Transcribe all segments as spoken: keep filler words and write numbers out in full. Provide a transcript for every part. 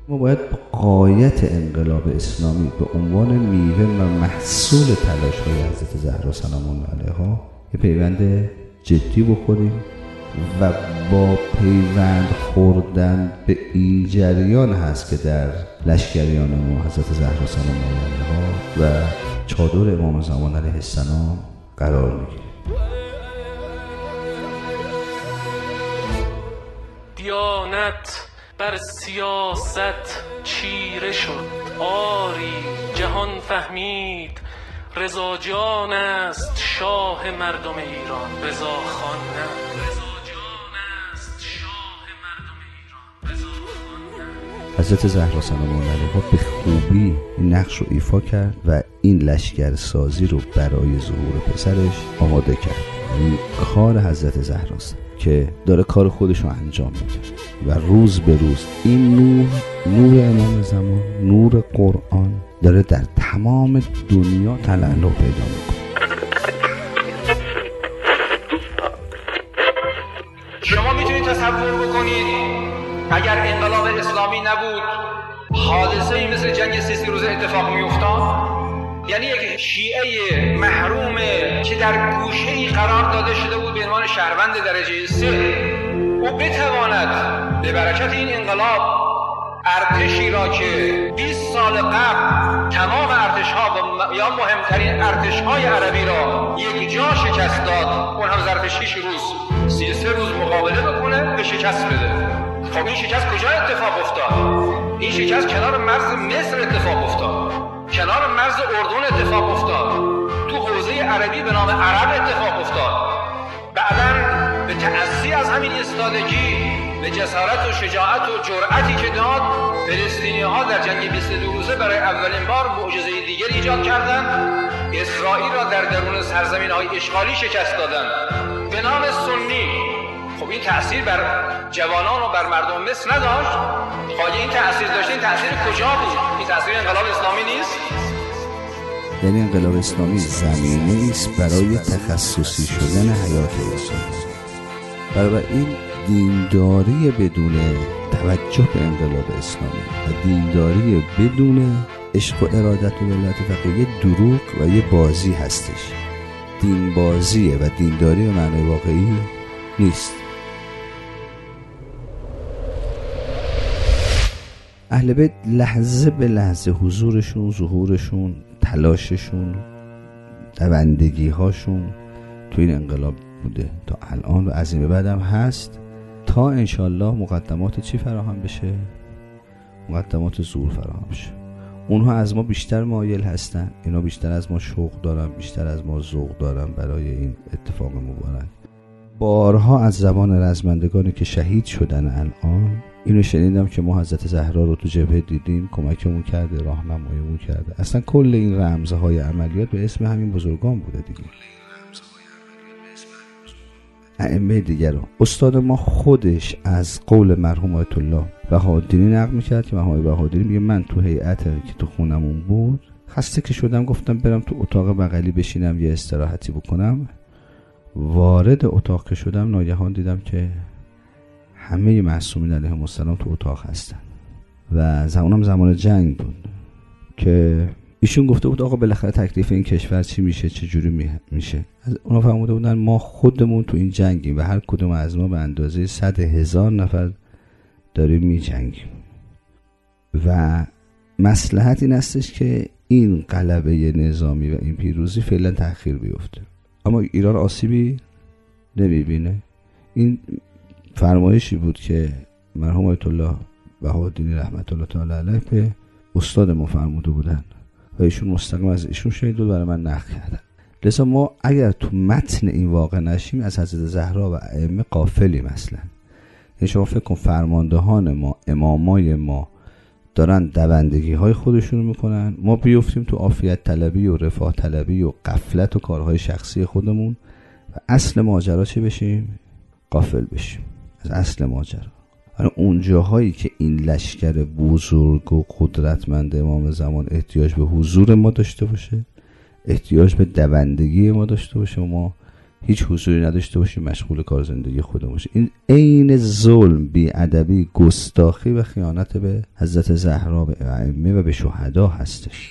ما باید با غایت انقلاب اسلامی به عنوان میوه و محصول تلاش‌های حضرت زهرا سلام الله علیها یه پیوند جدی بخوریم و با پیوند خوردن به این جریان هست که در لشکریان ما حضرت زهرا سلام الله علیها و چادر امام زمان علیه السلام قرار میگیره. دیانت بر سیاست چیره شد آری جهان فهمید رضا جان است شاه مردم ایران. رضا خان نه رضا جان است شاه مردم ایران. رضا خان نه. حضرت زهرا سلام الله علیها به خوبی این نقش رو ایفا کرد و این لشکر سازی رو برای ظهور پسرش آماده کرد. این کار حضرت زهراست که داره کار خودش رو انجام میده و روز به روز این نور نور امام زمان، نور قرآن داره در تمام دنیا تلألؤ پیدا میکنه. شما میتونید تصور بکنید اگر انقلاب اسلامی نبود حادثه‌ای مثل جنگ سی سی روزه اتفاق میافتاد؟ یعنی یک شیعه محروم که در گوشه‌ای قرار داده شده بود به عنوان شهروند درجه سه، او بتواند به برکت این انقلاب ارتشی را که بیست سال قبل تمام ارتش‌ها و یا مهمترین ارتش‌های عربی را یک جا شکست داد، اون هم ظرف شش روز سی و سه روز مقابله بکنه به شکست بده. خب این شکست کجا اتفاق افتاد؟ این شکست کنار مرز مصر اتفاق افتاد، کنار مرز اردن اتفاق افتاد، تو حوزه عربی به نام عرب اتفاق افتاد. بعداً به تأسی از همین ایستادگی، به جسارت و شجاعت و جرأتی که داد، فلسطینی‌ها در جنگ بیست و دو روزه برای اولین بار معجزه دیگر ایجاد کردند. اسرائیل را در درون سرزمین‌های اشغالی شکست دادند به نام سنی. خب این تأثیر بر جوانان و بر مردم مصر نداشت؟ خواهی این تأثیر داشته، این تأثیر کجا بود؟ این تأثیر انقلاب اسلامی نیست؟ یعنی انقلاب اسلامی زمینه است برای تخصصی شدن حیات انسان. برای این دینداری بدون توجه به انقلاب اسلامی و دینداری بدون عشق و ارادت و ولایت فقیه یه دروغ و یه بازی هستش. دین بازیه و دینداری به معنای واقعی نیست. اهل بیت لحظه به لحظه حضورشون، ظهورشون، تلاششون، دوندگی هاشون تو این انقلاب بوده تا الان و از این به بعد هم هست تا انشالله مقدمات چی فراهم بشه؟ مقدمات ظهور فراهم بشه. اونها از ما بیشتر مایل هستن، اینا بیشتر از ما شوق دارن، بیشتر از ما ذوق دارن برای این اتفاق مبارک. بارها از زبان رزمندگانی که شهید شدن الان اینو شنیدم که ما حضرت زهرا رو تو جبهه دیدیم، کمکمون کرده، راهنماییمون کرده. اصلا کل این رمزهای عملیات به اسم همین بزرگان بوده دیگه. ائمه دیگر رو استاد ما خودش از قول مرحوم آیت الله بهاءالدینی نقل می‌کرد که مرحوم بهاءالدینی میگه من تو هیئت که تو خونمون بود خسته که شدم گفتم برم تو اتاق بغلی بشینم یه استراحتی بکنم. وارد اتاق که شدم ناگهان دیدم که همه معصومین علیهم السلام تو اتاق هستن و زمانم زمان جنگ بود که ایشون گفته بود آقا بالاخره تکلیف این کشور چی میشه، چه جوری میشه. اونا فهمیده بودن ما خودمون تو این جنگیم و هر کدوم از ما به اندازه صد هزار نفر داریم میجنگیم و مصلحت این هستش که این غلبه نظامی و این پیروزی فعلا تأخیر بیفته، اما ایران آسیبی نمیبینه. این فرمایشی بود که مرحوم آیت الله بهاءالدینی رحمت الله تعالی علیه به استاد ما فرموده بودن و ایشون مستقیم از ایشون شنید و برای من نقل کردن. لذا ما اگر تو متن این واقع نشیم از حضرت زهرا و ائمه غافلیم اصلا. یعنی شما فکر کن فرماندهان ما، امامای ما دارن دوندگی های خودشونو میکنن، ما بیفتیم تو عافیت طلبی و رفاه طلبی و غفلت و کارهای شخصی خودمون و اصل ماجرا چه بشیم؟ غافل بشیم از اصل ماجرا. اون جاهایی که این لشکر بزرگ و قدرتمند امام زمان احتیاج به حضور ما داشته باشه، احتیاج به دوندگی ما داشته باشه و ما هیچ حضوری نداشته باشیم، مشغول کار زندگی خودمون باشیم. این عین ظلم، بی‌ادبی، گستاخی و خیانت به حضرت زهرا، به ائمه و به شهدا هستش.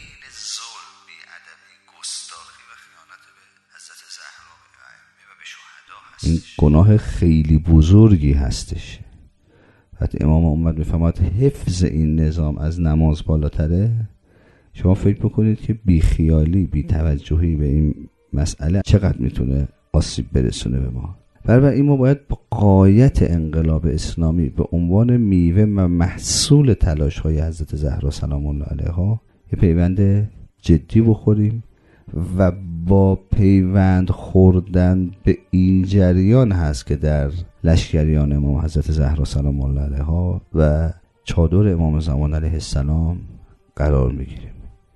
این گناه خیلی بزرگی هستش. وقتی امام امت میفهمد حفظ این نظام از نماز بالاتره، شما فکر بکنید که بیخیالی، بی‌توجهی به این مسئله چقدر میتونه آسیب برسونه به ما. بنابراین ما باید با غایت انقلاب اسلامی به عنوان میوه و محصول تلاش‌های حضرت زهرا سلام الله علیها یه پیوند جدی بخوریم و با پیوند خوردن به این جریان هست که در لشکریان امام حضرت زهرا سلام الله علیها و چادر امام زمان علیه السلام قرار میگیریم.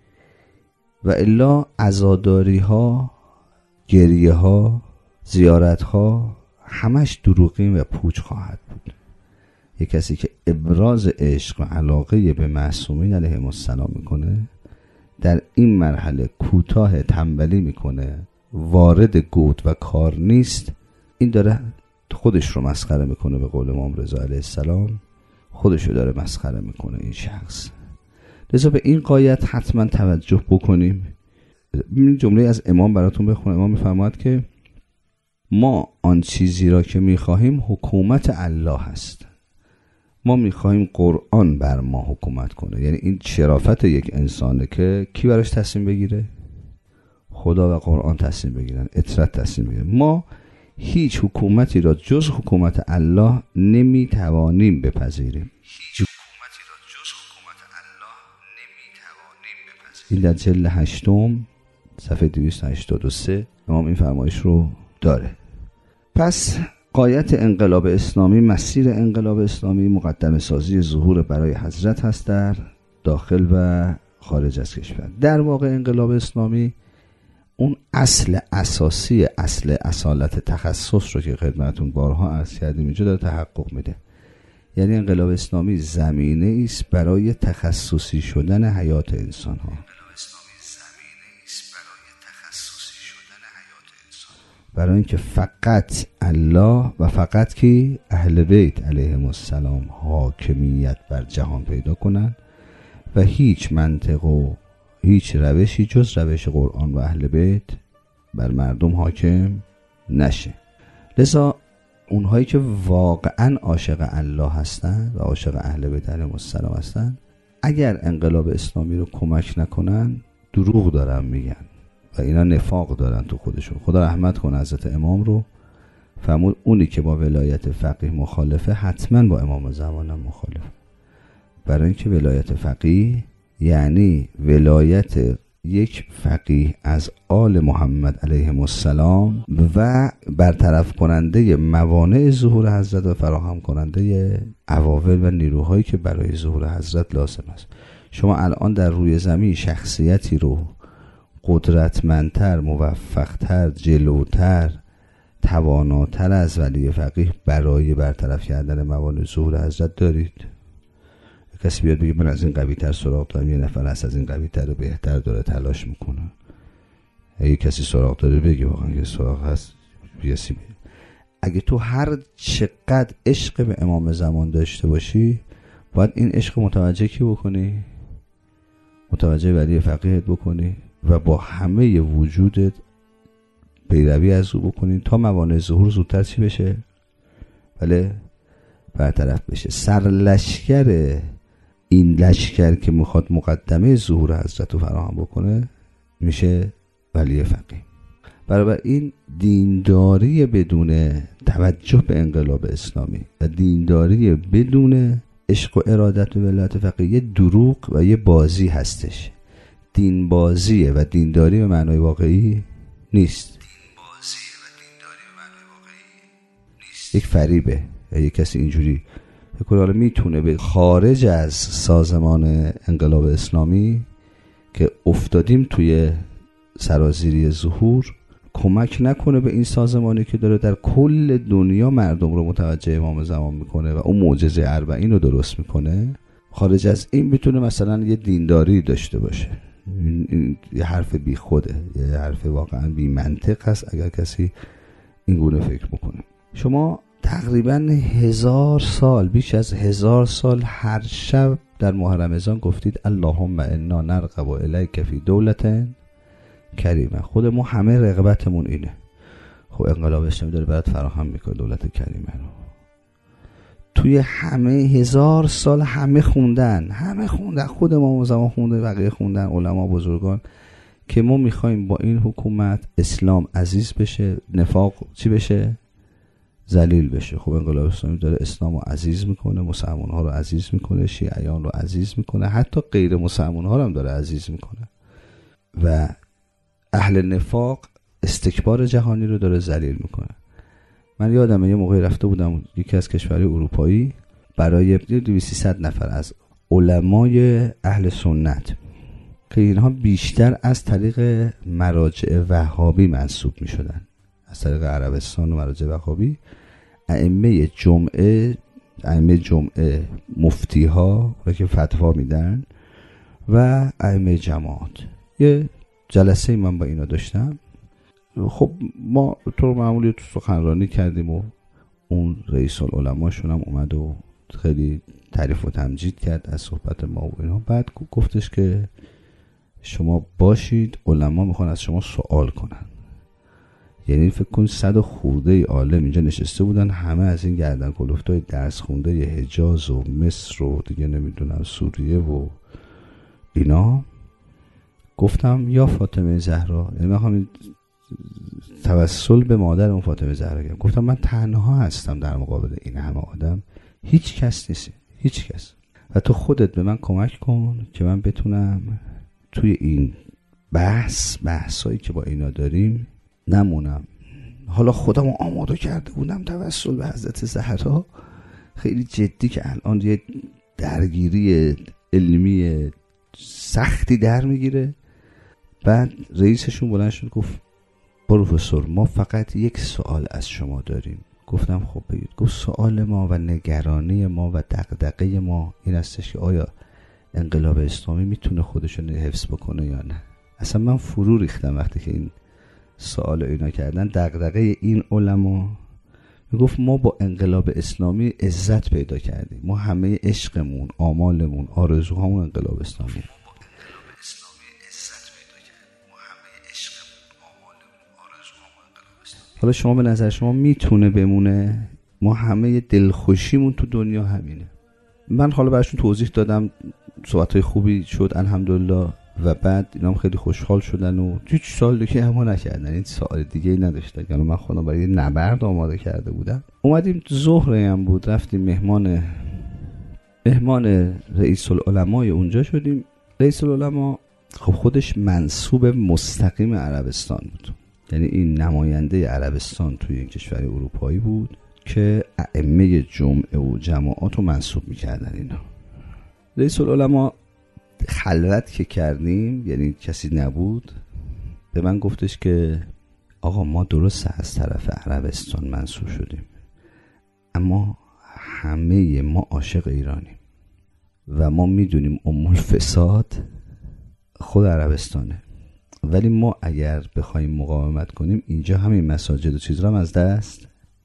و الا عزاداری ها، گریه ها، زیارت ها همش دروغین و پوچ خواهد بود. یک کسی که ابراز عشق و علاقه به معصومین علیهم السلام میکنه، در این مرحله کوتاه تنبلی میکنه، وارد گود و کار نیست، این داره خودش رو مسخره میکنه. به قول امام رضا علیه السلام خودش رو داره مسخره میکنه این شخص. لذا به این غایت حتما توجه بکنیم. این جمله از امام براتون بخونم. امام میفرماید که ما آن چیزی را که میخواهیم حکومت الله هست. ما میخواهیم قرآن بر ما حکومت کنه. یعنی این شرافت یک انسانه که کی براش تصمیم بگیره؟ خدا و قرآن تصمیم بگیرن، اطرت تصمیم بگیرن. ما هیچ حکومتی را جز حکومت الله نمیتوانیم بپذیریم. هیچ حکومتی را جز حکومت الله نمیتوانیم بپذیریم. این در جلد هشتم صفحه دویست و هشتاد و سه امام این فرمایش رو داره. پس غایت انقلاب اسلامی، مسیر انقلاب اسلامی مقدمه سازی ظهور برای حضرت هست در داخل و خارج از کشور. در واقع انقلاب اسلامی اون اصل اساسی، اصل اصالت تخصص رو که خدمتون بارها عرض کردیم اینجا داره تحقق میده. یعنی انقلاب اسلامی زمینه است برای تخصصی شدن حیات انسان ها. برای اینکه فقط الله و فقط کی اهل بیت علیهم السلام حاکمیت بر جهان پیدا کنن و هیچ منطق و هیچ روشی جز روش قرآن و اهل بیت بر مردم حاکم نشه. لذا اونهایی که واقعا عاشق الله هستن و عاشق اهل بیت علیهم السلام هستن، اگر انقلاب اسلامی رو کمک نکنن دروغ دارن میگن و اینا نفاق دارن تو خودشون. خدا رحمت کنه حضرت امام رو، فرمود اونی که با ولایت فقیه مخالفه حتما با امام زمانم مخالفه. برای اینکه ولایت فقیه یعنی ولایت یک فقیه از آل محمد علیهم السلام و برطرف کننده موانع ظهور حضرت و فراهم کننده عواول و نیروهایی که برای ظهور حضرت لازم است. شما الان در روی زمین شخصیتی رو قدرتمندتر، موفقتر، جلوتر، تواناتر از ولی فقیه برای برطرف کردن موانع ظهور حضرت دارید؟ کسی بیاد بگه من از این قوی تر سراغ دارم، یه نفر هست از این قوی تر و بهتر داره تلاش میکنه. اگه کسی سراغ داره بگه واقعا که سراغ هست بیاسی بگه. اگه تو هر چقدر عشق به امام زمان داشته باشی، باید این عشق متوجه کی بکنی؟ متوجه ولی فقیهت بکنی و با همه وجودت پیروی از او بکنی تا موانع ظهور زودتر چی بشه؟ بله برطرف بشه. سرلشکر این لشکر که میخواد مقدمه ظهور حضرت رو فراهم بکنه میشه ولی فقیه. برابر این دینداری بدون توجه به انقلاب اسلامی و دینداری بدون عشق و ارادت و ولایت فقیه یه دروغ و یه بازی هستش. دین بازیه و دینداری به معنای واقعی نیست. دین بازیه و دینداری به معنای واقعی نیست. یک فریبه. یک کسی اینجوری فکر حالا میتونه به خارج از سازمان انقلاب اسلامی که افتادیم توی سرازیری ظهور کمک نکنه به این سازمانی که داره در کل دنیا مردم رو متوجه امام زمان میکنه و اون معجزه اربعین رو درست میکنه. خارج از این میتونه مثلا یه دینداری داشته باشه. این, این یه حرف بی خوده، یه حرف واقعا بی منطق هست اگر کسی این گونه فکر بکنیم. شما تقریبا هزار سال، بیش از هزار سال هر شب در ماه رمضان گفتید اللهم انا نرغب الیک فی دولة کریمه. خود ما همه رغبتمون اینه. خب انقلاب اسلامی داره برات فراهم میکنه دولت کریمه رو. توی همه هزار سال همه خوندن، همه خوندن، خود ما زمان خونده، بقیه خوندن، علما بزرگان، که ما میخوایم با این حکومت اسلام عزیز بشه، نفاق چی بشه؟ ذلیل بشه. خب انقلاب اسلامی داره اسلام رو عزیز میکنه، مسلمان ها رو عزیز میکنه، شیعیان رو عزیز میکنه، حتی غیر مسلمان ها رو هم داره عزیز میکنه و اهل نفاق استکبار جهانی رو داره ذلیل میکنه. من یادمه یه موقعی رفته بودم یکی از کشورهای اروپایی برای دویست سیصد نفر از علمای اهل سنت که اینها بیشتر از طریق مراجع وهابی منسوب می شدن، از طریق عربستان و مراجع وهابی، ائمه جمعه ائمه جمعه مفتی ها که فتوا میدن و ائمه جماعت. یه جلسه من با اینا داشتم. خب ما طور معمولی تو سخنرانی کردیم و اون رئیس العلماشون هم اومد و خیلی تعریف و تمجید کرد از صحبت ما و اینا. بعد گفتش که شما باشید، علما میخوان از شما سوال کنن. یعنی فکر کن صد و خورده عالم اینجا نشسته بودن، همه از این گردن کلفتای درس خونده ی حجاز و مصر و دیگه نمیدونم سوریه و اینا. گفتم یا فاطمه زهرا، یعنی میخوام توسل به مادر اون فاطمه زهرا کنم. گفتم من تنها هستم در مقابل این همه آدم، هیچ کس نیست، هیچ کس، و تو خودت به من کمک کن که من بتونم توی این بحث بحثایی که با اینا داریم نمونم. حالا خودم رو آماده کرده بودم توسل به حضرت زهرا خیلی جدی که الان یه درگیری علمی سختی در میگیره. بعد رئیسشون بلند شد گفت پروفسور ما فقط یک سوال از شما داریم. گفتم خب بگید. گفت سوال ما و نگرانی ما و دغدغه ما این هستش که آیا انقلاب اسلامی میتونه خودشون حفظ بکنه یا نه. اصلا من فرو ریختم وقتی که این سوال اینا کردن. دغدغه این علما میگفت ما با انقلاب اسلامی عزت پیدا کردیم، ما همه عشقمون، آمالمون، آرزوهامون انقلاب اسلامی. حالا شما به نظر شما میتونه بمونه؟ ما همه دلخوشیمون تو دنیا همینه. من حالا براشون توضیح دادم، صحبت‌های خوبی شد الحمدلله، و بعد اینا هم خیلی خوشحال شدن و هیچ سوال دیگه هم نکردن، این سوال دیگه ای نداشتن. یعنی من خودم برای نبرد آماده کرده بودم. اومدیم ظهر هم بود، رفتیم مهمان مهمان رئیس العلمای اونجا شدیم. رئیس العلما خب خودش منسوب مستقیم عربستان بود، یعنی این نماینده عربستان توی این کشور اروپایی بود که ائمه جمعه و جماعات رو منسوب میکردن اینا. رئیس العلما خلوت که کردیم، یعنی کسی نبود، به من گفتش که آقا ما درست از طرف عربستان منسوب شدیم، اما همه ما عاشق ایرانیم و ما میدونیم ام الفساد خود عربستانه، ولی ما اگر بخوایم مقاومت کنیم اینجا همین مساجد و چیز رو هم از دست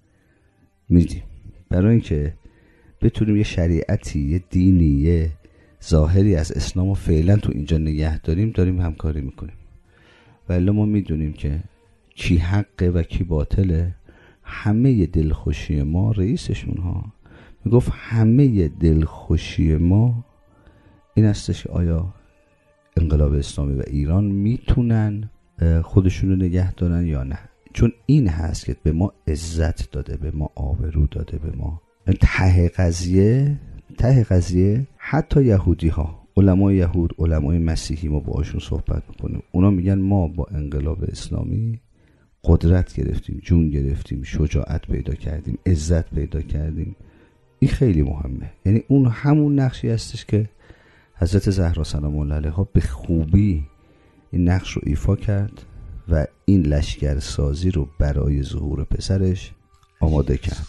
میدیم. برای اینکه بتونیم یه شریعتی، یه دینی، یه ظاهری از اسلام رو فعلا تو اینجا نگه داریم، داریم همکاری میکنیم. ولی ما میدونیم که کی حقه و کی باطله. همه دلخوشی ما، رئیسشون ها میگفت همه دلخوشی ما این هستش که آیا انقلاب اسلامی و ایران میتونن خودشون رو نگه دارن یا نه. چون این هست که به ما عزت داده، به ما آبرو داده، به ما ته قضیه ته قضیه حتی یهودی ها، علمای یهود، علمای مسیحی، ما باهاشون صحبت میکنیم، اونا میگن ما با انقلاب اسلامی قدرت گرفتیم، جون گرفتیم، شجاعت پیدا کردیم، عزت پیدا کردیم. این خیلی مهمه. یعنی اون همون نقشی هستش که حضرت زهرا سلام الله علیها به خوبی این نقش رو ایفا کرد و این لشکر سازی رو برای ظهور پسرش آماده کرد.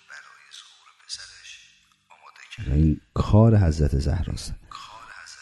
این کار حضرت زهراست.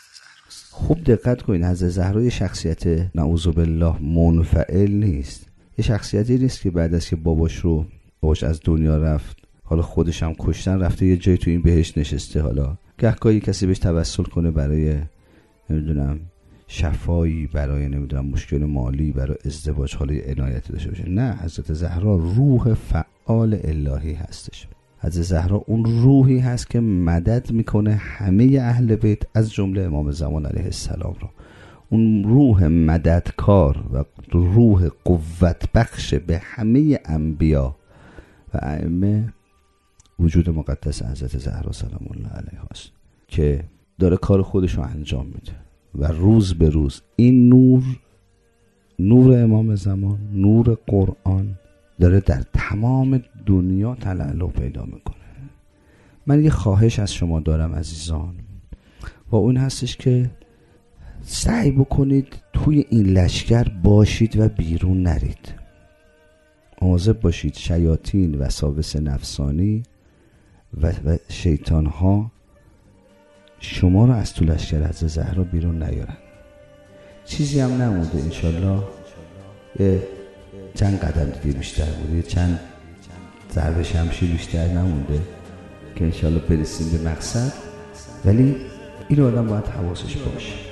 خوب دقت کنید، حضرت زهرا یه شخصیت نعوذ بالله منفعل نیست. یه شخصیتی نیست که بعد از که باباش رو باباش از دنیا رفت، حالا خودش هم کشتن، رفته یه جایی تو این بهشت نشسته. حالا گهگاهی کسی بهش توسل کنه برای نمیدونم شفایی، برای نمیدونم مشکل مالی، برای ازدواج، حالا عنایتی داشته باشه. نه، حضرت زهرا روح فعال الهی هستش. حضرت زهرا اون روحی هست که مدد میکنه همه اهل بیت از جمله امام زمان علیه السلام رو. اون روح مددکار و روح قوت بخش به همه انبیا و ائمه وجود مقدس حضرت زهرا سلام الله علیها است که داره کار خودش رو انجام میده و روز به روز این نور، نور امام زمان، نور قرآن داره در تمام دنیا تلالو پیدا میکنه. من یه خواهش از شما دارم عزیزان و اون هستش که سعی بکنید توی این لشکر باشید و بیرون نرید. مواظب باشید شیاطین، وساوس نفسانی و, و شیطان ها شما رو از تو لشکر حضرت زهرا بیرون نیارن. چیزی هم نمونده انشالله، یه چند قدم دیگه بیشتر بوده، چند ضرب شمشیر بیشتر نمونده که انشالله برسیم به مقصد. ولی این آدم باید حواسش باشه.